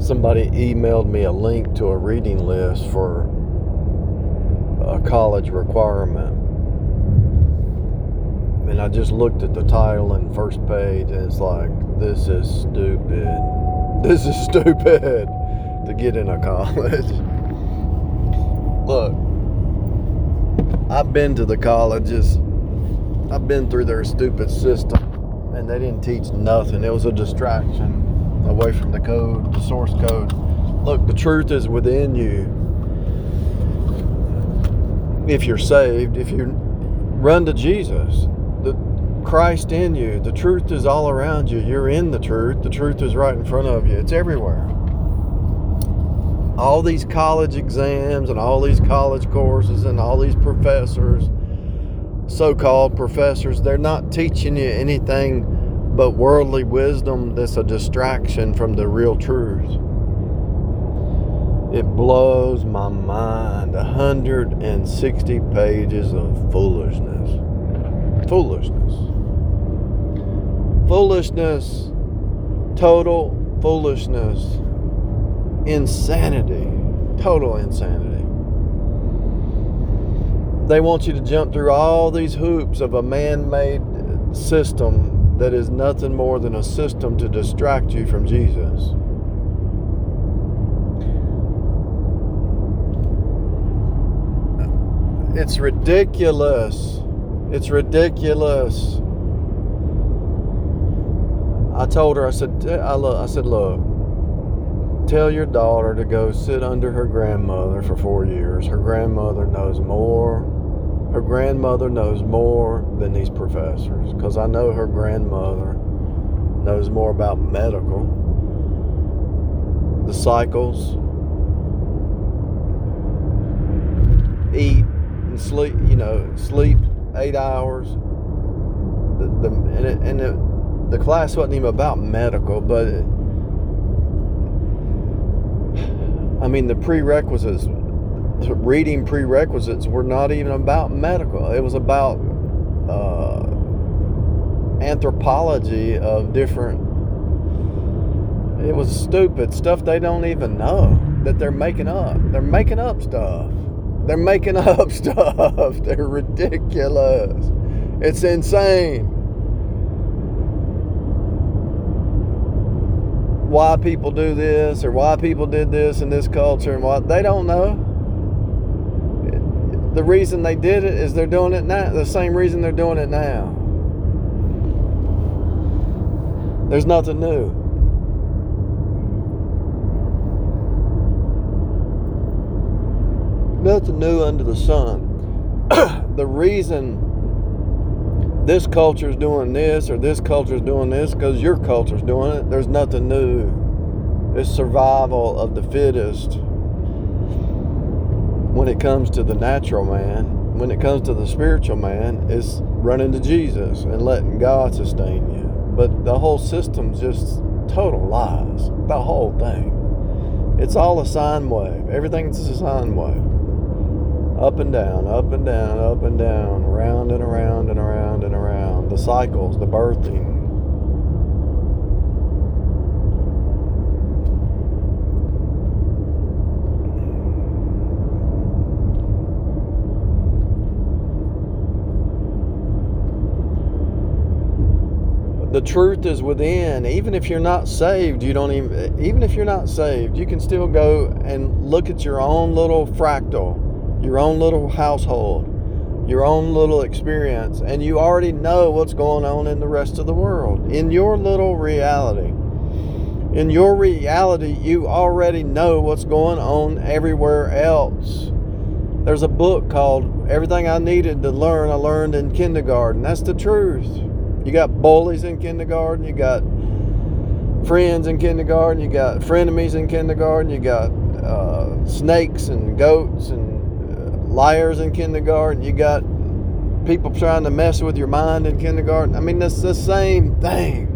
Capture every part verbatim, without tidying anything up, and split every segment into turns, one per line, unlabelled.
somebody emailed me a link to a reading list for a college requirement. And I just looked at the title and first page, and it's like, this is stupid. This is stupid to get into college. Look, I've been to the colleges. I've been through their stupid system, and they didn't teach nothing. It was a distraction away from the code, the source code. Look, the truth is within you. If you're saved, if you run to Jesus, the Christ in you, the truth is all around you. You're in the truth. The truth is right in front of you. It's everywhere. All these college exams and all these college courses and all these professors, so-called professors, they're not teaching you anything but worldly wisdom that's a distraction from the real truth. It blows my mind. one hundred sixty pages of foolishness. Foolishness. Foolishness. Total foolishness. Insanity. Total insanity. They want you to jump through all these hoops of a man-made system that is nothing more than a system to distract you from Jesus. It's ridiculous. It's ridiculous. I told her, I said, I, look, I said, look, tell your daughter to go sit under her grandmother for four years. Her grandmother knows more. Her grandmother knows more than these professors, because I know her grandmother knows more about medical, the cycles, eat and sleep, you know, sleep eight hours. The, the, and it, and it, the class wasn't even about medical, but it, I mean, the prerequisites, the reading prerequisites were not even about medical. It was about uh, anthropology of different, it was stupid stuff they don't even know that they're making up. They're making up stuff. They're making up stuff. They're ridiculous. It's insane. Why people do this or why people did this in this culture and what, they don't know. The reason they did it is they're doing it now. The same reason they're doing it now. There's nothing new. Nothing new under the sun. The reason this culture's doing this or this culture's doing this because your culture's doing it. There's nothing new. It's survival of the fittest. When it comes to the natural man, when it comes to the spiritual man, it's running to Jesus and letting God sustain you. But the whole system's just total lies. The whole thing. It's all a sine wave. Everything's a sine wave. Up and down, up and down, up and down, around and around and around and around. The cycles, the birthing. The truth is within. Even if you're not saved, you don't even, even if you're not saved, you can still go and look at your own little fractal, your own little household, your own little experience, and you already know what's going on in the rest of the world. In your little reality. In your reality, you already know what's going on everywhere else. There's a book called Everything I Needed to Learn, I Learned in Kindergarten. That's the truth. You got bullies in kindergarten, you got friends in kindergarten, you got frenemies in kindergarten, you got uh, snakes and goats and liars in kindergarten, you got people trying to mess with your mind in kindergarten. I mean, it's the same thing.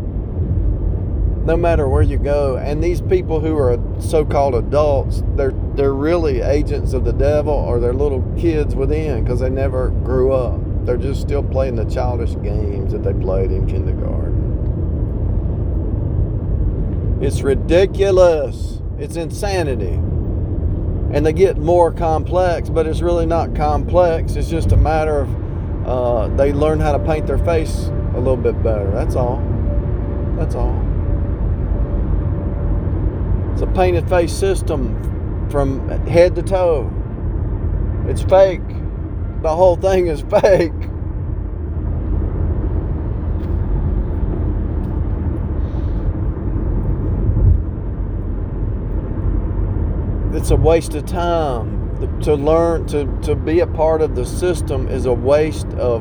No matter where you go. And these people who are so-called adults, they're they're really agents of the devil, or they're little kids within because they never grew up. They're just still playing the childish games that they played in kindergarten. It's ridiculous. It's insanity. And they get more complex, but it's really not complex. It's just a matter of uh, they learn how to paint their face a little bit better. That's all. That's all. It's a painted face system from head to toe. It's fake. The whole thing is fake. It's a waste of time. To learn, to, to be a part of the system is a waste of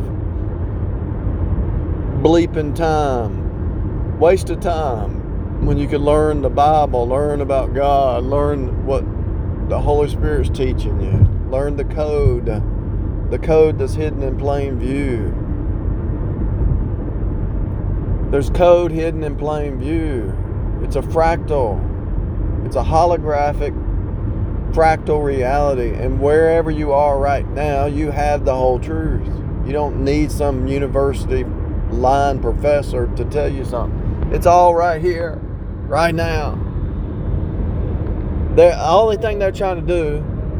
bleeping time. Waste of time. When you could learn the Bible, learn about God, learn what the Holy Spirit's teaching you. Learn the code. The code that's hidden in plain view. There's code hidden in plain view. It's a fractal. It's a holographic fractal reality, and wherever you are right now, you have the whole truth. You don't need some university line professor to tell you something. It's all right here, right now. The only thing they're trying to do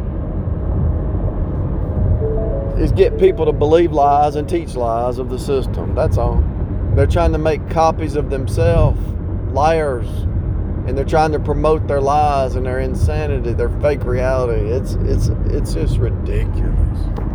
is get people to believe lies and teach lies of the system. That's all. They're trying to make copies of themselves, liars. And they're trying to promote their lies and their insanity, their fake reality. It's it's it's just ridiculous.